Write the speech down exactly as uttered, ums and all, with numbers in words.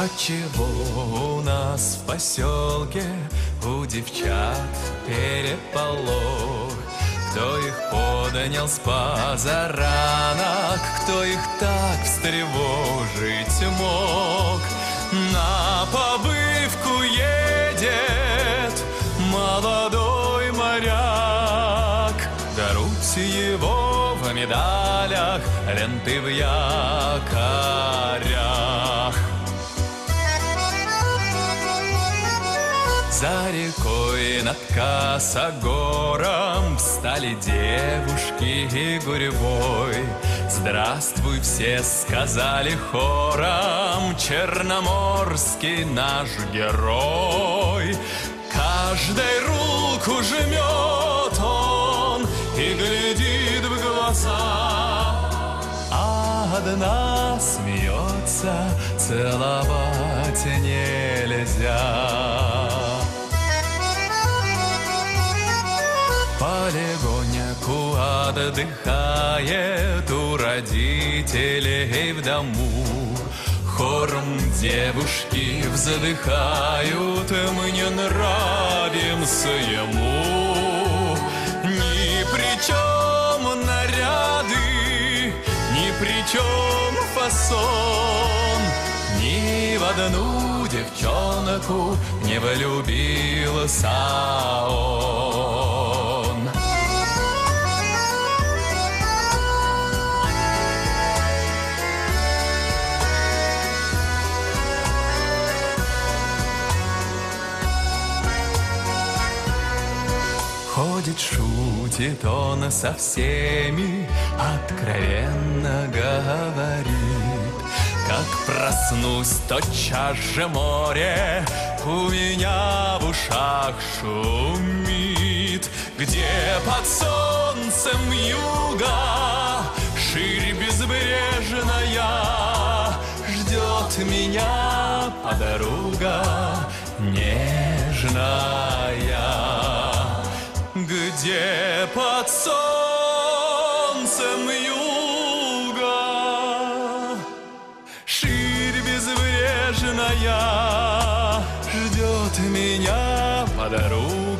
Отчего у нас в поселке у девчат переполох? Кто их поднял с позаранок, кто их так встревожить мог? На побывку едет молодой моряк, да руки его в медалях, ленты в якорях. За рекой над косогором встали девушки и гурьбой. Здравствуй, все сказали хором, черноморский наш герой. Каждой руку жмет он и глядит в глаза, а одна смеется, целовать нельзя. Полегоньку отдыхает у родителей в дому. Хором девушки вздыхают, мы не нравимся ему. Ни при чем наряды, ни при чем фасон, ни в одну девчонку не влюбился он. Ходит, шутит он со всеми, откровенно говорит: как проснусь, тотчас же море у меня в ушах шумит. Где под солнцем юга ширь безбрежная ждет меня подруга нежная. Где под солнцем юга ширь безбрежная ждет меня подруга